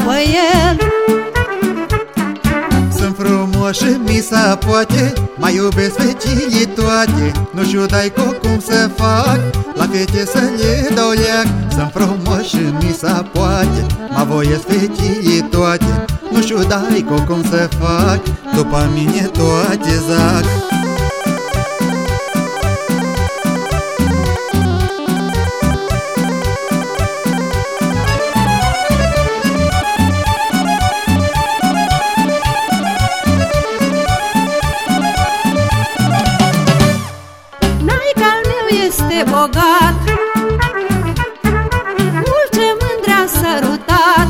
după el. Sunt frumos și mi se poate, mai iubesc fecii toate. Nu știu dai-co cum să fac, la fete să le dau leac. Sunt frumos și mi se poate, mă voiesc fecii toate. Nu știu dai-co cum să fac, după mine toate zac. Este bogat, mult ce mândre-a sărutat.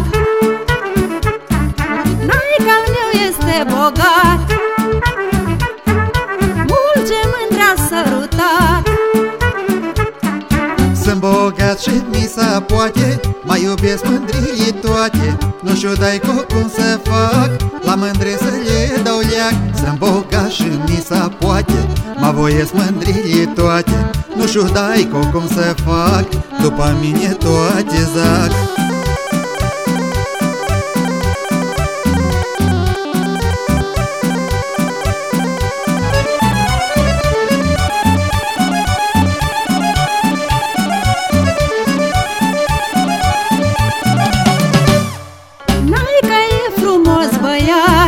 Naica-l meu este bogat, mult ce mândre-a sărutat. Sunt bogat și mi se poate, mai iubesc mândrii toate. Nu știu dai-co cum să fac, la mândre să le dau leac. Sunt bogat și mi se poate, mă voiesc mândrii toate. Nu știu dai-co cum să fac, după mine toate zac. Naica e frumos băiat,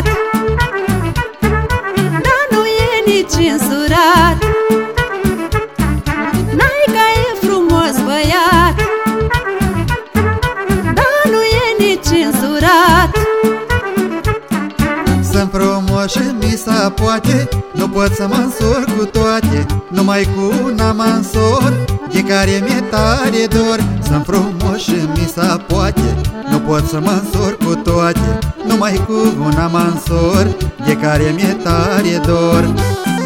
dar nu e nici însurat. Naica e frumos băiat, dar nu e nici însurat. Sunt frumos și mi se poate, nu pot să mă însor cu toate. Numai cu una mă însor, de care mi-e tare dor. Sunt frumos și mi se poate, nu pot să mă însor cu toate. Numai cu una mă însor, de care mi-e tare dor.